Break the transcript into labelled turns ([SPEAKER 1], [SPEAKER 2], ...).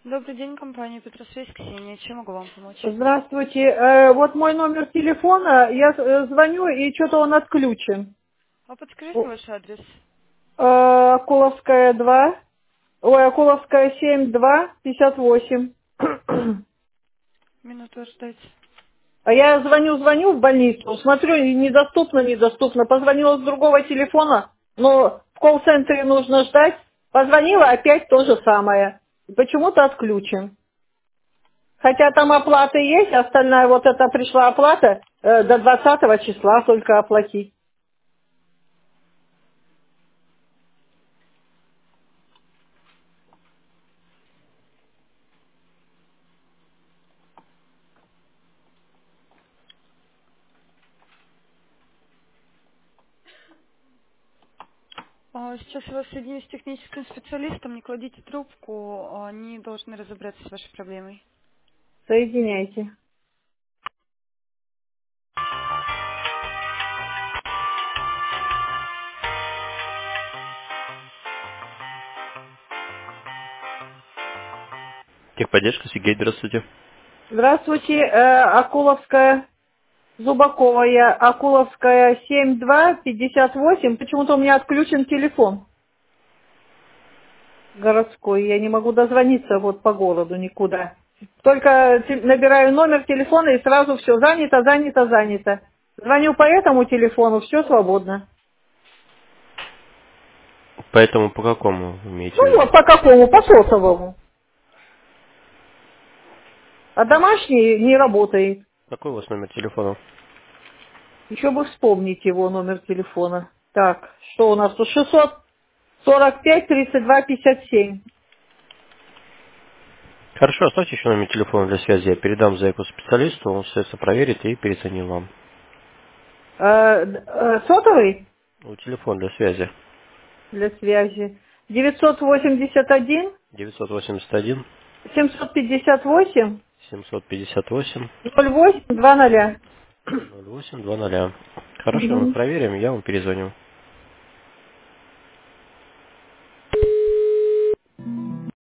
[SPEAKER 1] Добрый день, компания Петросвязь, Ксения. Чем могу вам помочь?
[SPEAKER 2] Здравствуйте. Вот мой номер телефона, я звоню, и что-то он отключен.
[SPEAKER 1] А подскажите ваш адрес.
[SPEAKER 2] Акуловская 2, Акуловская 7, 2, 58.
[SPEAKER 1] Минуту ждать.
[SPEAKER 2] А я звоню в больницу, смотрю, и недоступно. Позвонила с другого телефона, но в колл-центре нужно ждать. Позвонила, опять то же самое. Почему-то отключен. Хотя там оплата есть, остальная вот эта пришла оплата, до 20 числа только оплатить.
[SPEAKER 1] Сейчас я вас соединю с техническим специалистом. Не кладите трубку. Они должны разобраться с вашей проблемой.
[SPEAKER 2] Соединяйте.
[SPEAKER 3] Техподдержка, Сергей, здравствуйте.
[SPEAKER 2] Здравствуйте, Акуловская, Зубаковая, Акуловская 7258. Почему-то у меня отключен телефон городской. Я не могу дозвониться вот по городу никуда. Только набираю номер телефона и сразу все занято. Звоню по этому телефону, все свободно.
[SPEAKER 3] Поэтому по какому вы имеете в
[SPEAKER 2] Ну
[SPEAKER 3] виду?
[SPEAKER 2] вот, по какому? По сотовому. А домашний не работает.
[SPEAKER 3] Какой у вас номер телефона?
[SPEAKER 2] Еще бы вспомнить его номер телефона. Так, что у нас тут? 645-32-57.
[SPEAKER 3] Хорошо, оставьте еще номер телефона для связи. Я передам заявку специалисту, он все это проверит и перезвонит вам.
[SPEAKER 2] Сотовый
[SPEAKER 3] Ну, телефон для связи.
[SPEAKER 2] для связи. 981
[SPEAKER 3] 981
[SPEAKER 2] 758
[SPEAKER 3] 758
[SPEAKER 2] 08 20.
[SPEAKER 3] 08 20. Хорошо, мы
[SPEAKER 2] Мгм.
[SPEAKER 3] проверим, я вам перезвоню.